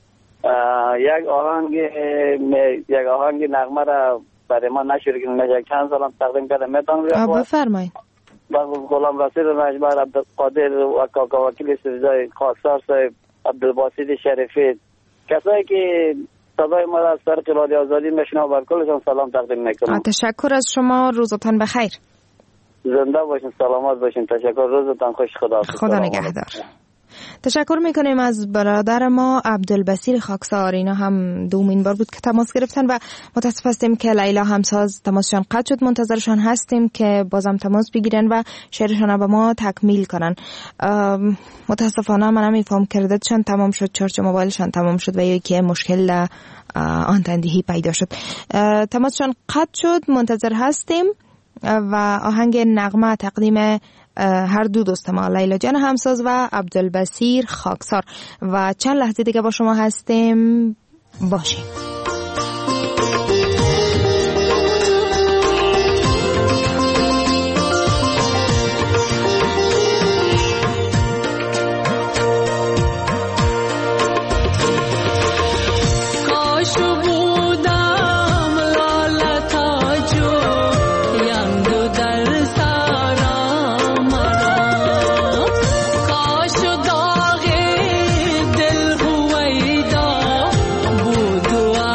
یک آهنگ نغمه را برای ما نشر کنیم. یک چند سالم تقدیم کردم. میتونم بفرمایید. غلام رسول نجمر، عبدالقادر و کاکا وکیل سرزای خاکسار صاحب، عبدالباسط شریفی، کسایی که صدای ما را از طریق رادیو آزادی میشنون بر کلشان سلام تقدیم میکنم. تشکر از شما. روزتان بخیر. زنده باشین. سلامت باشین. تشکر. روزتان خوش. خدا نگهدار. تشکر میکنیم از برادر ما عبدالبصیر خاکسار. اینا هم دومین بار بود که تماس گرفتن و متاسف هستیم که لیلا همساز تماسشان قطع شد. منتظرشان هستیم که بازم تماس بگیرن و شعرشان به ما تکمیل کنن. متاسفانه من نمیفهم کردتشان تمام شد، چارج موبایلشان تمام شد و یکی مشکل آنتندهی پیدا شد. تماسشان قطع شد. منتظر هستیم و آهنگ نغمه تقدیم هر دو دوست ما، لیلا جان همساز و عبدالبصیر خاکسار. و چند لحظه دیگه با شما هستیم. باشیم. دعا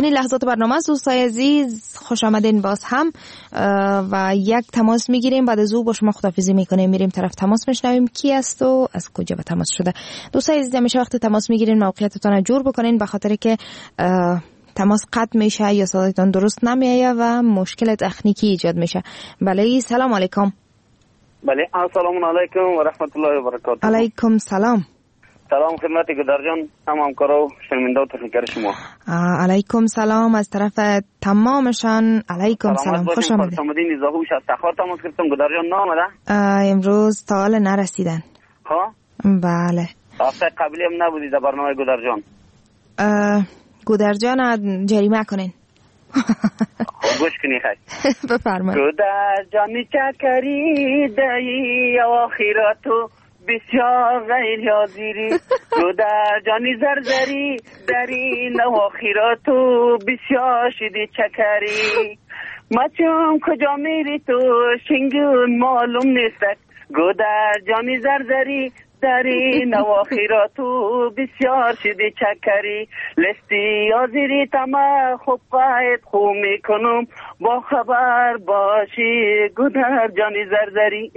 آخرین لحظات برنامه است دوستای عزیز، خوش آمدین باز هم و یک تماس میگیریم، بعد از او با شما خداحافظی میکنیم، میریم طرف تماس میشنویم کی است و از کجا به تماس شده. دوستای عزیز همیشه وقت تماس میگیرین موقعیتتون رو جور بکنین، به خاطر که تماس قطع میشه یا صدایتان درست نمیایه و مشکل تکنیکی ایجاد میشه. بله سلام علیکم. بله السلام علیکم و رحمت الله و برکاته. علیکم سلام. سلام خدمت گدار جان، همکارا و شنونده و تکنیکر شما. علیکم سلام از طرف تمامشان. علیکم سلام، خوش آمدید. خوش آمدین. زاهوش از تخار تماس گرفتم. گدار جان نامده؟ امروز تا حال نرسیدن. ها؟ بله. هفته قبلی هم نبودید در برنامه گدار جان. گدار جان جریمه کنین. گوش کنی خیلی. بفرمایید. گدار جانی چکری دایی آخراتو بسیار غیر یادیری، گدار جانی زرزری درین آخراتو بسیار شدی چکری، مچم کجا میری تو شنگون معلوم نیست، گدار جانی زرزری در این اواخراتو بسیار شدی چکری، لستی آزیری تمام خوب قاید خوب میکنم با خبر باشی گدار جانی زرزری.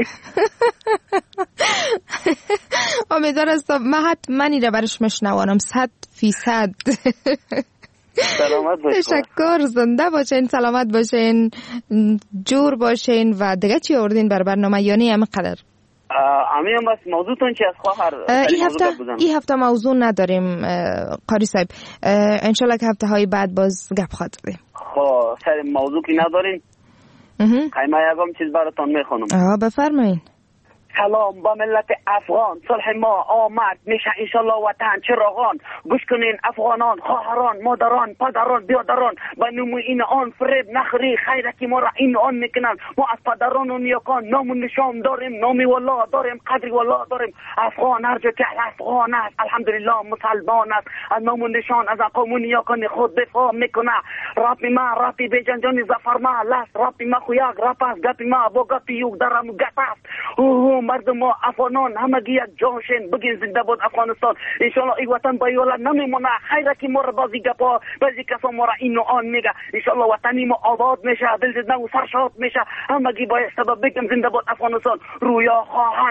امیدوار است من حتما ایره برش مشنوانم 100%. سلامت باشین. تشکر، زنده باشین، سلامت باشین، جور باشین. و دیگه چی آوردین بر برنامه یعنی همینقدر؟ امی هم بس موضوعتون چی از خواهر این هفته موضوع نداریم قاری صاحب، انشالله که هفته های بعد باز گپ خواهد داریم. خب سر موضوع که ندارین خیمه یکم چیز براتون میخونم. بفرمایین. سلام با ملت افغان، صلح ما آمد میشه انشالله وطن چراغان، گوش کنین افغانان، خواهران، مادران، پدران، بیادران، با نوم این آن فریب نخری، خیره که ما را این آن میکنن، ما از پدران و نیاکان نام و نشان داریم، نامی والله داریم، قدری والله داریم، افغان هر جا که افغان است الحمدلله مسلمان است، از نام و نشان از قوم و نیاکان خود دفاع میکنه، راپی ما راپی بیجان جانی زفر ما لست، راپی ما خویاک راپ است، گپی ما با گپی یوک درم گپ است، مردم ما افغانان همگی یک جانشین، بگین زنده باد افغانستان، انشالله این وطن با یولا نمیمونه، خیره که ما را بازی گپا بعضی کسا ما را این و آن میگه، انشالله وطنی ما آباد میشه، دل زنده و سرشاد میشه، همگی باید سبب بگم زنده باد افغانستان، رویا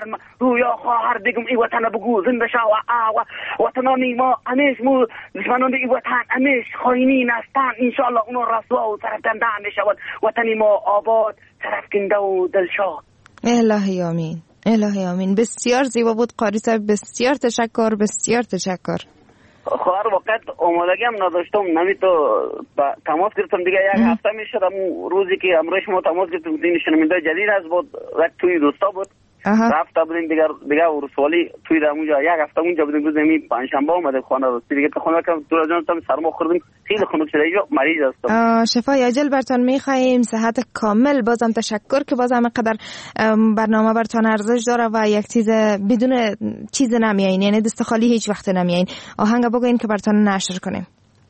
خواهر بگم این وطن بگو زنده شو و وطنانی ما همیش مو دشمنان این وطن همیش خاینین هستن، انشالله اونا رسوا و سرفکنده میشود، وطنی ما آباد سرفکنده و دلشاد. الهی آمین، الهی آمین. بسیار زیبا بود قاری صاحب، بسیار تشکر، بسیار تشکر. خواهر وقت آمادگی هم نداشتم، نمی تو تماس گرفتم دیگه یک هفته میشد روزی که امروز شما تماس گرفتم این شنونده جدید از بود یک توی دوستا بود رفته بودیم دیگه ورسوالی توی اونجا یک هفته اونجا بودیم، روز می پنجشنبه اومده خانه رو دیگه تو خونه که دور جان تام سرما خوردیم، خیلی خنک شده جو مریض هستم. شفای عاجل برتون میخوایم، صحت کامل. بازم تشکر که بازم قدر برنامه برتون ارزش داره و یک چیز بدون چیز نمیاین، یعنی دست خالی هیچ وقت نمیاین. آهنگ بگوین که برتون نشر کنیم.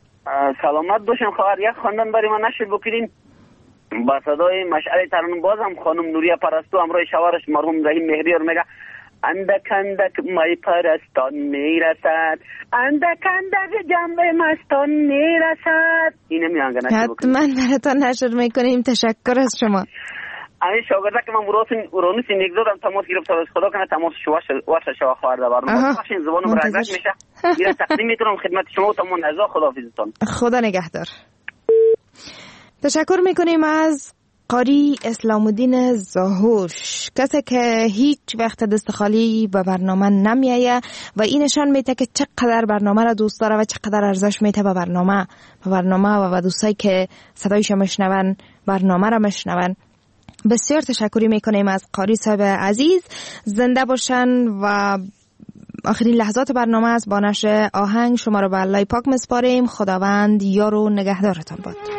سلامت باشین خواهر، یک خواندن برای من نشر بکنین با صدای مشعل ترانه. بازم خانم نوریه پرستو همراه شوهرش مرحوم رحیم مهریار میگه اندک اندک مای پرستان میرسد، اندک اندک جنب مستان میرسد. اینه میانگه نشر بکنیم. حتما براتون نشر میکنیم. تشکر از شما. این شاگرده که من ورانوس نیک دادم تماس گرفت از خدا کنه تماس واسه شما خوارده برنامه بخشین زبانم رنگت میشه میره تقدیم میکنم خدمت شما و تمام نزا. خداحافظتون. خدا نگهدار. تشکر میکنیم از قاری اسلام الدین زاهوش، کسی که هیچ وقت دست خالی به برنامه نمیایه و این نشان میده که چقدر برنامه را دوست داره و چقدر ارزش میده به برنامه و به دوستایی که صدایش میشنون برنامه را میشنون. بسیار تشکری میکنیم از قاری صاحب عزیز. زنده باشن و آخرین لحظات برنامه است. با نشر آهنگ شما را به الله پاک میسپاریم. خداوند یار و نگهدارتان باد.